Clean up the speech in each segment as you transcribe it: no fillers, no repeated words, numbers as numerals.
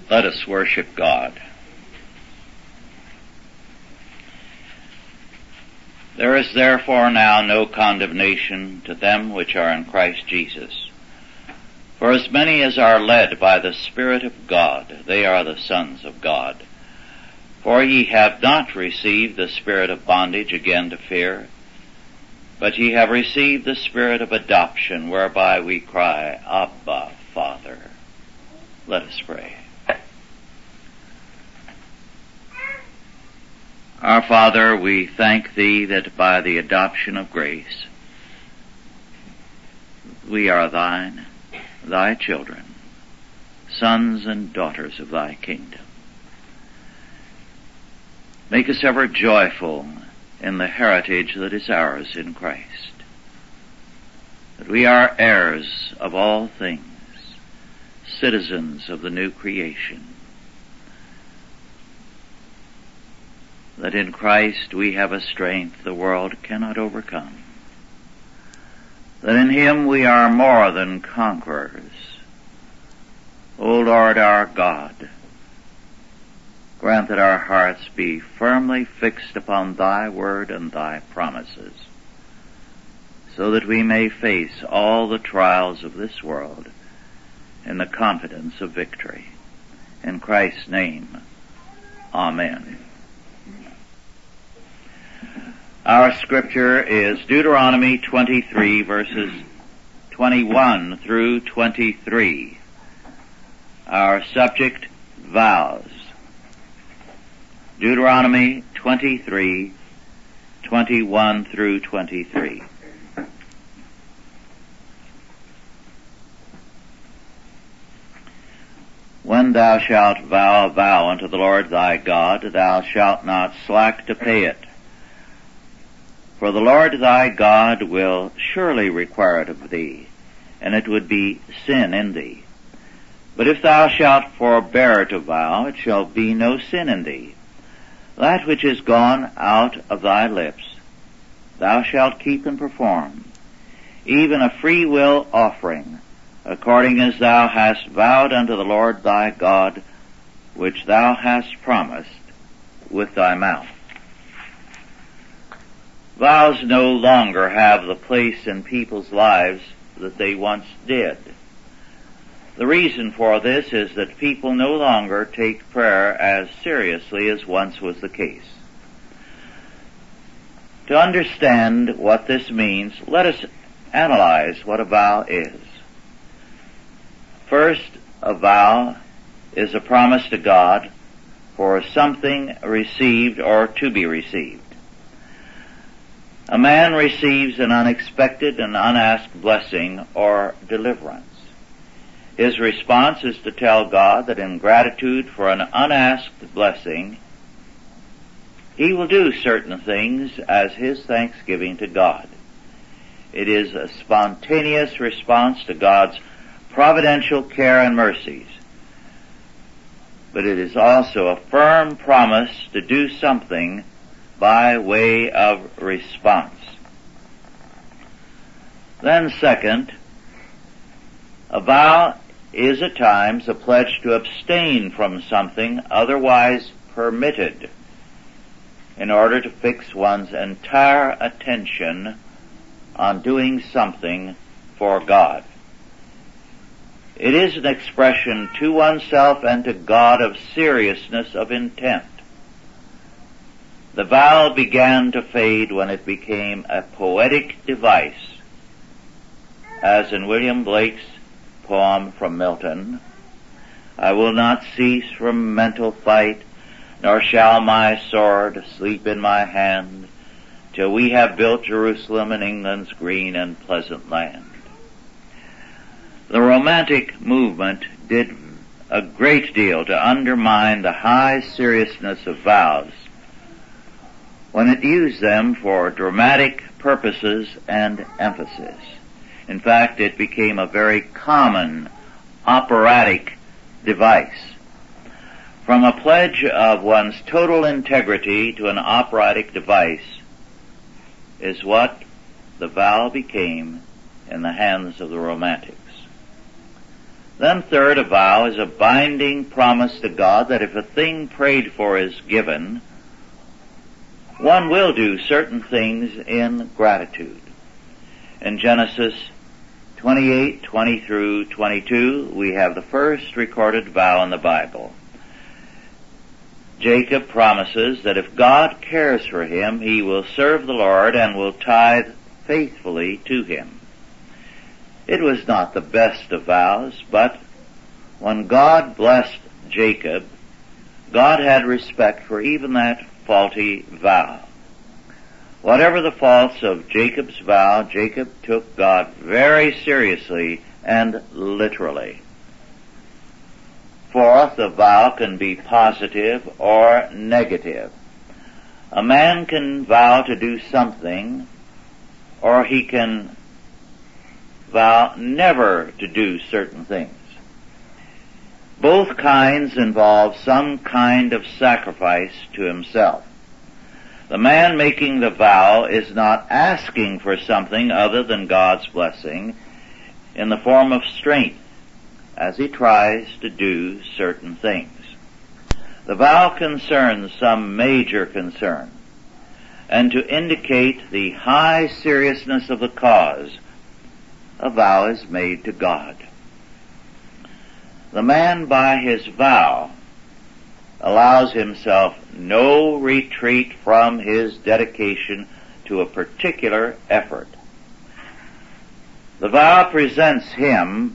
Let us worship God. There is therefore now no condemnation to them which are in Christ Jesus. For as many as are led by the Spirit of God, they are the sons of God. For ye have not received the spirit of bondage again to fear, but ye have received the Spirit of adoption, whereby we cry, Abba, Father. Let us pray. Our Father, we thank Thee that by the adoption of grace, we are Thine, Thy children, sons and daughters of Thy kingdom. Make us ever joyful in the heritage that is ours in Christ, that we are heirs of all things, citizens of the new creation, that in Christ we have a strength the world cannot overcome, that in Him we are more than conquerors. O Lord our God, grant that our hearts be firmly fixed upon Thy word and Thy promises, so that we may face all the trials of this world in the confidence of victory. In Christ's name, Amen. Our scripture is Deuteronomy 23, verses 21 through 23. Our subject, vows. Deuteronomy 23, 21 through 23. When thou shalt vow a vow unto the Lord thy God, thou shalt not slack to pay it. For the Lord thy God will surely require it of thee, and it would be sin in thee. But if thou shalt forbear to vow, it shall be no sin in thee. That which is gone out of thy lips, thou shalt keep and perform, even a free will offering, according as thou hast vowed unto the Lord thy God, which thou hast promised with thy mouth. Vows no longer have the place in people's lives that they once did. The reason for this is that people no longer take prayer as seriously as once was the case. To understand what this means, let us analyze what a vow is. First, a vow is a promise to God for something received or to be received. A man receives an unexpected and unasked blessing or deliverance. His response is to tell God that in gratitude for an unasked blessing, he will do certain things as his thanksgiving to God. It is a spontaneous response to God's providential care and mercies, but it is also a firm promise to do something by way of response. Then second, a vow is at times a pledge to abstain from something otherwise permitted in order to fix one's entire attention on doing something for God. It is an expression to oneself and to God of seriousness of intent. The vow began to fade when it became a poetic device, as in William Blake's poem from Milton, I will not cease from mental fight, nor shall my sword sleep in my hand, till we have built Jerusalem in England's green and pleasant land. The Romantic movement did a great deal to undermine the high seriousness of vows when it used them for dramatic purposes and emphasis. In fact, it became a very common operatic device. From a pledge of one's total integrity to an operatic device is what the vow became in the hands of the Romantics. Then third, a vow is a binding promise to God that if a thing prayed for is given, one will do certain things in gratitude. In Genesis 28:20 through 22, we have the first recorded vow in the Bible. Jacob promises that if God cares for him, he will serve the Lord and will tithe faithfully to him. It was not the best of vows, but when God blessed Jacob, God had respect for even that faulty vow. Whatever the faults of Jacob's vow, Jacob took God very seriously and literally. Fourth, a vow can be positive or negative. A man can vow to do something, or he can vow never to do certain things. Both kinds involve some kind of sacrifice to himself. The man making the vow is not asking for something other than God's blessing in the form of strength as he tries to do certain things. The vow concerns some major concern, and to indicate the high seriousness of the cause, a vow is made to God. The man by his vow allows himself no retreat from his dedication to a particular effort. The vow presents him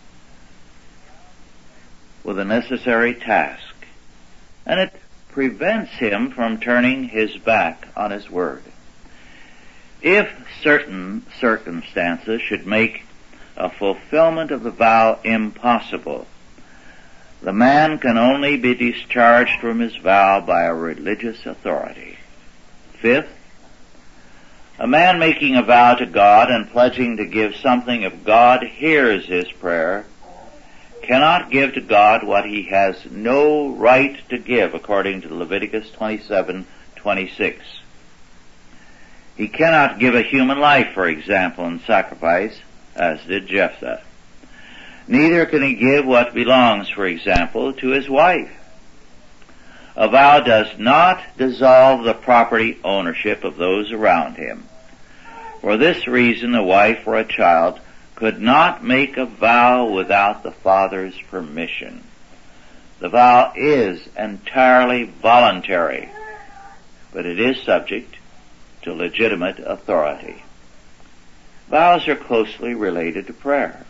with a necessary task, and it prevents him from turning his back on his word. If certain circumstances should make a fulfillment of the vow impossible, the man can only be discharged from his vow by a religious authority. Fifth, a man making a vow to God and pledging to give something if God hears his prayer cannot give to God what he has no right to give, according to Leviticus 27:26. He cannot give a human life, for example, in sacrifice, as did Jephthah. Neither can he give what belongs, for example, to his wife. A vow does not dissolve the property ownership of those around him. For this reason, a wife or a child could not make a vow without the father's permission. The vow is entirely voluntary, but it is subject to legitimate authority. Vows are closely related to prayer.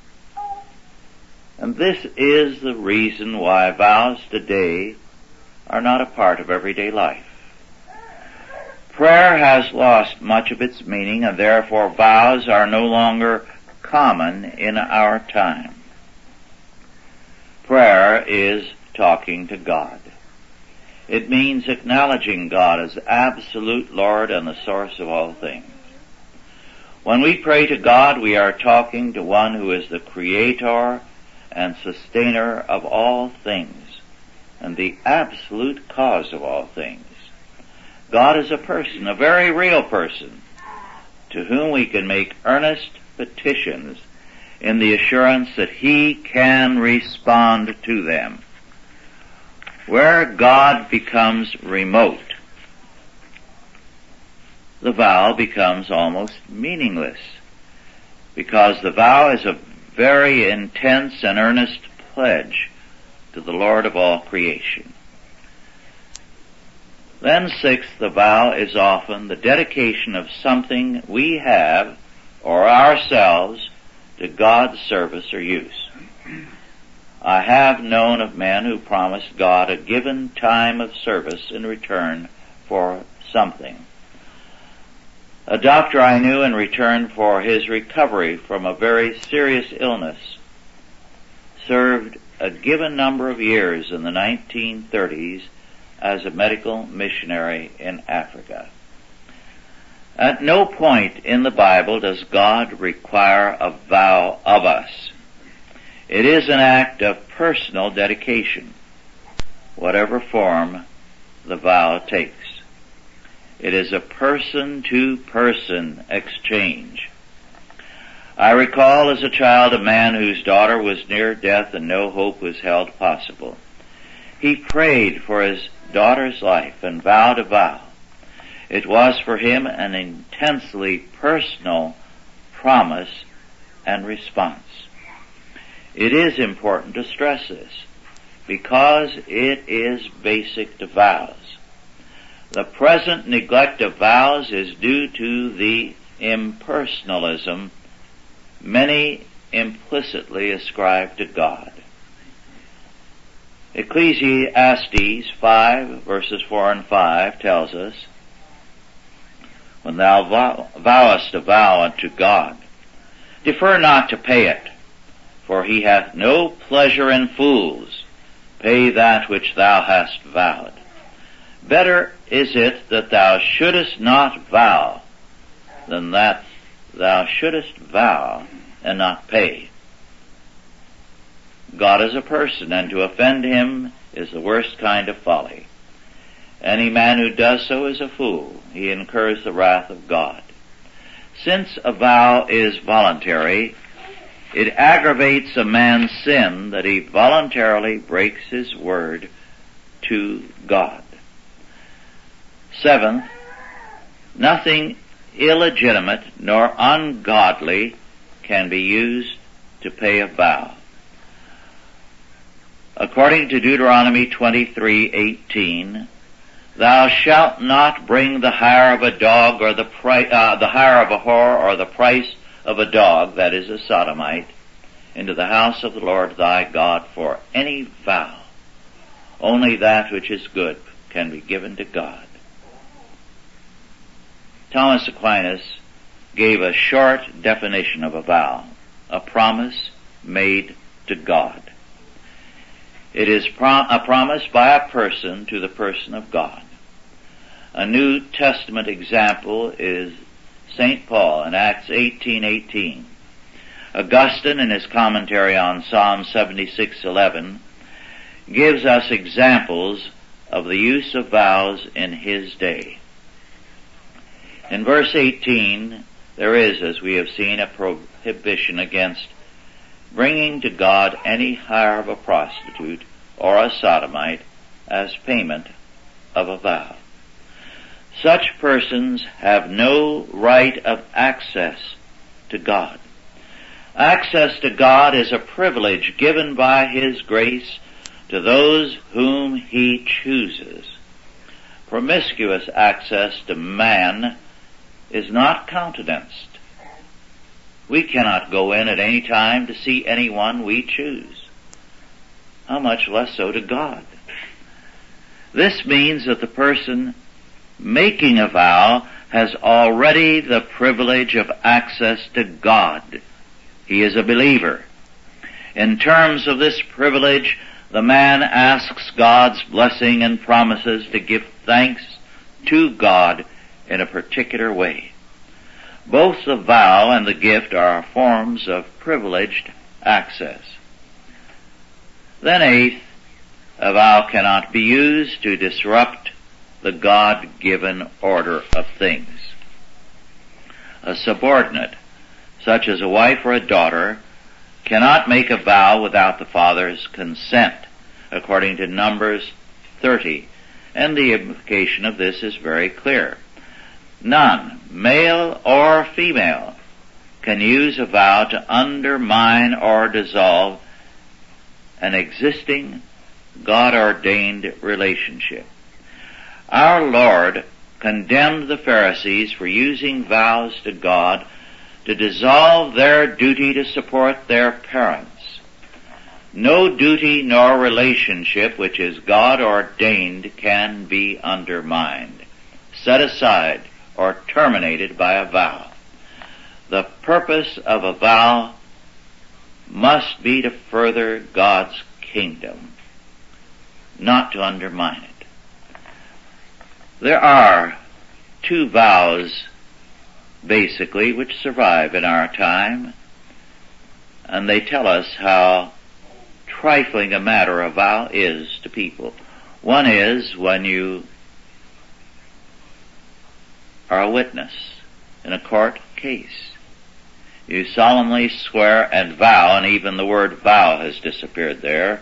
And this is the reason why vows today are not a part of everyday life. Prayer has lost much of its meaning, and therefore vows are no longer common in our time. Prayer is talking to God. It means acknowledging God as absolute Lord and the source of all things. When we pray to God, we are talking to one who is the creator and sustainer of all things and the absolute cause of all things. God is a person, a very real person, to whom we can make earnest petitions in the assurance that he can respond to them. Where God becomes remote, the vow becomes almost meaningless, because the vow is a very intense and earnest pledge to the Lord of all creation. Then sixth, the vow is often the dedication of something we have or ourselves to God's service or use. I have known of men who promised God a given time of service in return for something. A doctor I knew, in return for his recovery from a very serious illness, served a given number of years in the 1930s as a medical missionary in Africa. At no point in the Bible does God require a vow of us. It is an act of personal dedication, whatever form the vow takes. It is a person-to-person exchange. I recall as a child a man whose daughter was near death and no hope was held possible. He prayed for his daughter's life and vowed a vow. It was for him an intensely personal promise and response. It is important to stress this because it is basic to vows. The present neglect of vows is due to the impersonalism many implicitly ascribe to God. Ecclesiastes 5 verses 4 and 5 tells us, when thou vowest a vow unto God, defer not to pay it, for he hath no pleasure in fools. Pay that which thou hast vowed. Better is it that thou shouldest not vow than that thou shouldest vow and not pay. God is a person, and to offend him is the worst kind of folly. Any man who does so is a fool. He incurs the wrath of God. Since a vow is voluntary, it aggravates a man's sin that he voluntarily breaks his word to God. Seventh, nothing illegitimate nor ungodly can be used to pay a vow. According to Deuteronomy 23:18, thou shalt not bring the hire of a dog or the hire of a whore or the price of a dog, that is a sodomite, into the house of the Lord thy God for any vow. Only that which is good can be given to God. Thomas Aquinas gave a short definition of a vow, a promise made to God. It is a promise by a person to the person of God. A New Testament example is St. Paul in Acts 18:18. Augustine, in his commentary on Psalm 76:11, gives us examples of the use of vows in his day. In verse 18, there is, as we have seen, a prohibition against bringing to God any hire of a prostitute or a sodomite as payment of a vow. Such persons have no right of access to God. Access to God is a privilege given by His grace to those whom He chooses. Promiscuous access to man is not countenanced. We cannot go in at any time to see anyone we choose. How much less so to God? This means that the person making a vow has already the privilege of access to God. He is a believer. In terms of this privilege, the man asks God's blessing and promises to give thanks to God in a particular way. Both the vow and the gift are forms of privileged access. Then eighth, a vow cannot be used to disrupt the God-given order of things. A subordinate, such as a wife or a daughter, cannot make a vow without the father's consent, according to Numbers 30, and the implication of this is very clear. None, male or female, can use a vow to undermine or dissolve an existing God-ordained relationship. Our Lord condemned the Pharisees for using vows to God to dissolve their duty to support their parents. No duty nor relationship which is God-ordained can be undermined, set aside, or terminated by a vow. The purpose of a vow must be to further God's kingdom, not to undermine it. There are two vows, basically, which survive in our time, and they tell us how trifling a matter a vow is to people. One is when you are a witness in a court case. You solemnly swear and vow, and even the word vow has disappeared there,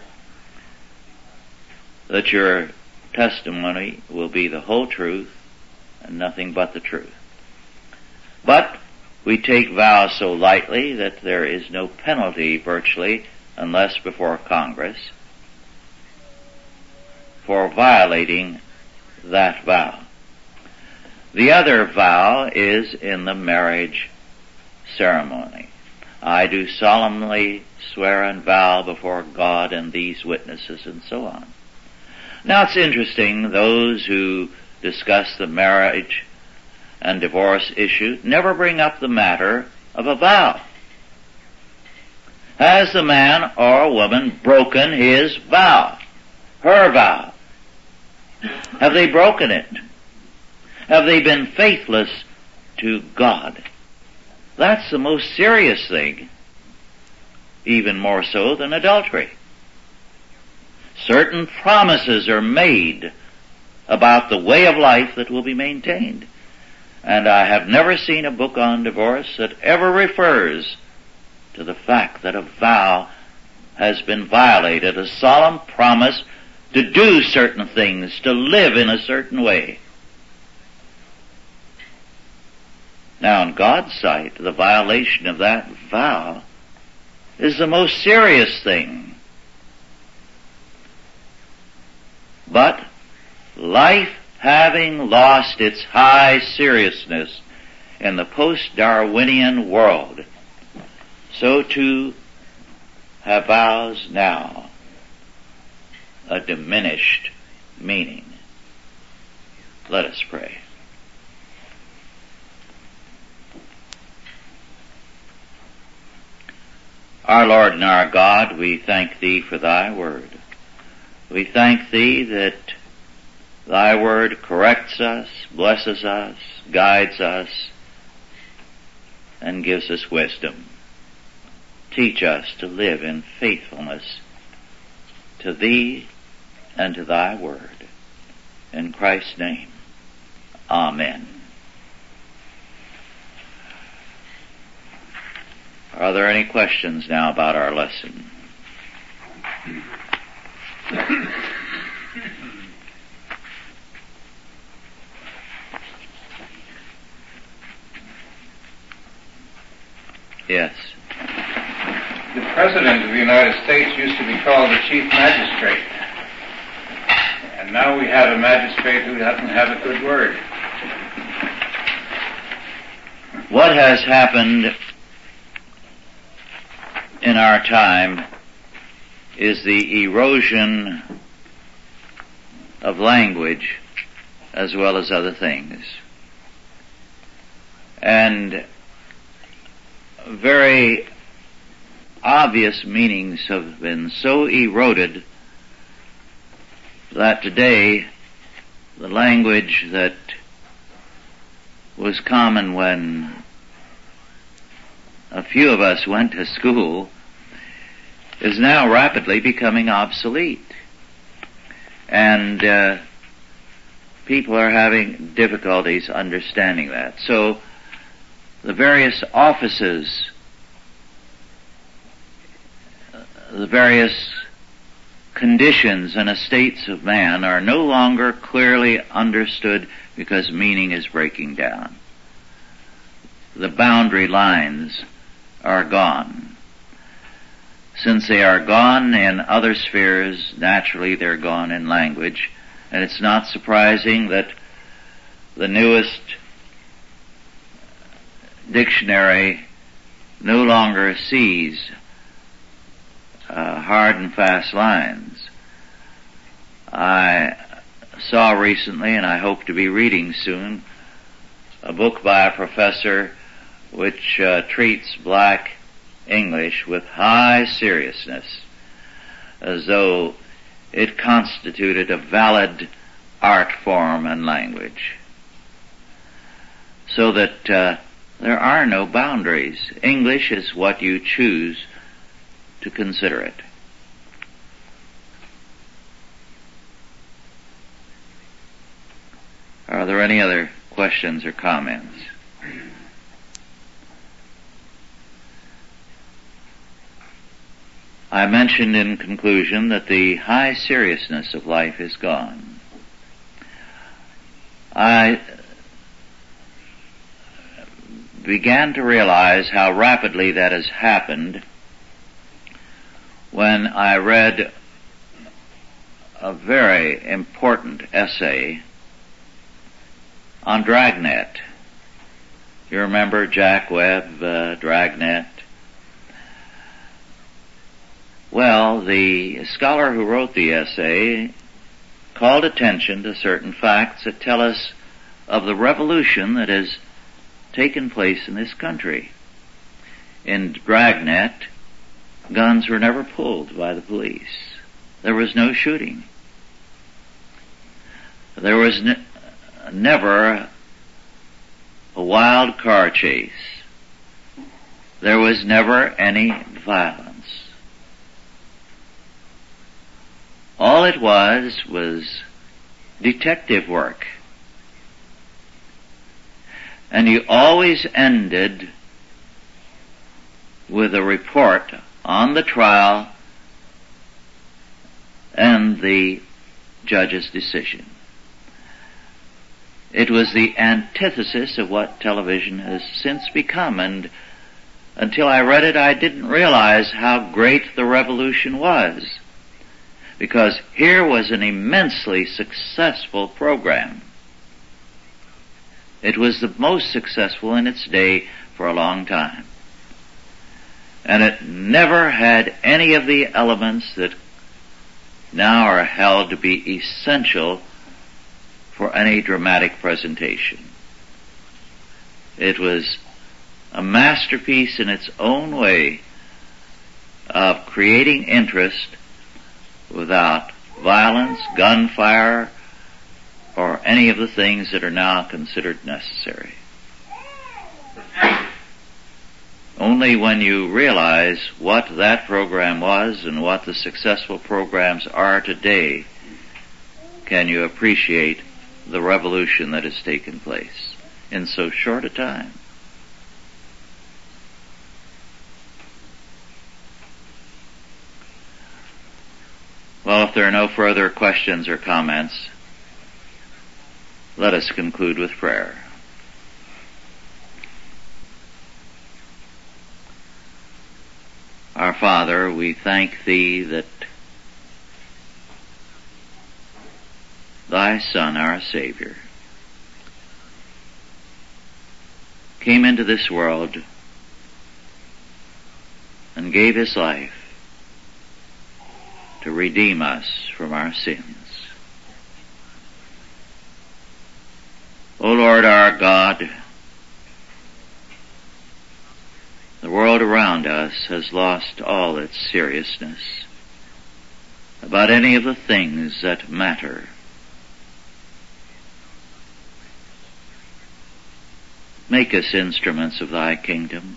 that your testimony will be the whole truth and nothing but the truth. But we take vows so lightly that there is no penalty virtually, unless before Congress, for violating that vow. The other vow is in the marriage ceremony. I do solemnly swear and vow before God and these witnesses, and so on. Now it's interesting, those who discuss the marriage and divorce issue never bring up the matter of a vow. Has the man or woman broken his vow? Her vow? Have they broken it? Have they been faithless to God? That's the most serious thing, even more so than adultery. Certain promises are made about the way of life that will be maintained. And I have never seen a book on divorce that ever refers to the fact that a vow has been violated, a solemn promise to do certain things, to live in a certain way. Now, in God's sight, the violation of that vow is the most serious thing. But life having lost its high seriousness in the post-Darwinian world, so too have vows now a diminished meaning. Let us pray. Our Lord and our God, we thank Thee for Thy Word. We thank Thee that Thy Word corrects us, blesses us, guides us, and gives us wisdom. Teach us to live in faithfulness to Thee and to Thy Word. In Christ's name, Amen. Are there any questions now about our lesson? Yes. The President of the United States used to be called the Chief Magistrate. And now we have a magistrate who doesn't have a good word. What has happened in our time is the erosion of language as well as other things. And very obvious meanings have been so eroded that today the language that was common when a few of us went to school is now rapidly becoming obsolete. And people are having difficulties understanding that. So the various offices, the various conditions and estates of man are no longer clearly understood because meaning is breaking down. The boundary lines are gone. Since they are gone in other spheres, naturally they're gone in language, and it's not surprising that the newest dictionary no longer sees hard and fast lines. I saw recently, and I hope to be reading soon, a book by a professor which treats black English with high seriousness, as though it constituted a valid art form and language. So that there are no boundaries. English is what you choose to consider it. Are there any other questions or comments? I mentioned in conclusion that the high seriousness of life is gone. I began to realize how rapidly that has happened when I read a very important essay on Dragnet. You remember Jack Webb, Dragnet? Well, the scholar who wrote the essay called attention to certain facts that tell us of the revolution that has taken place in this country. In Dragnet, guns were never pulled by the police. There was no shooting. There was never a wild car chase. There was never any violence. All it was detective work. And you always ended with a report on the trial and the judge's decision. It was the antithesis of what television has since become, and until I read it, I didn't realize how great the revolution was. Because here was an immensely successful program. It was the most successful in its day for a long time. And it never had any of the elements that now are held to be essential for any dramatic presentation. It was a masterpiece in its own way of creating interest without violence, gunfire, or any of the things that are now considered necessary. Only when you realize what that program was and what the successful programs are today can you appreciate the revolution that has taken place in so short a time. Well, if there are no further questions or comments, let us conclude with prayer. Our Father, we thank Thee that Thy Son, our Savior, came into this world and gave His life to redeem us from our sins. O Lord our God, the world around us has lost all its seriousness about any of the things that matter. Make us instruments of Thy kingdom.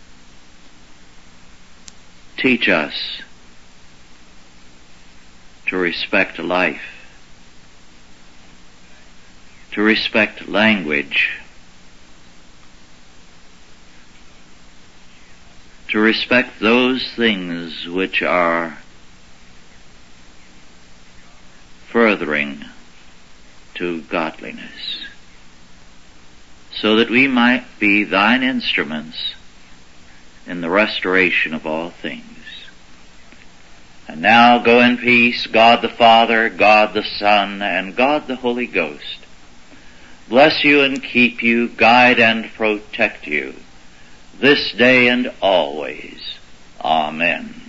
Teach us to respect life, to respect language, to respect those things which are furthering to godliness, so that we might be Thine instruments in the restoration of all things. And now go in peace, God the Father, God the Son, and God the Holy Ghost. Bless you and keep you, guide and protect you, this day and always. Amen.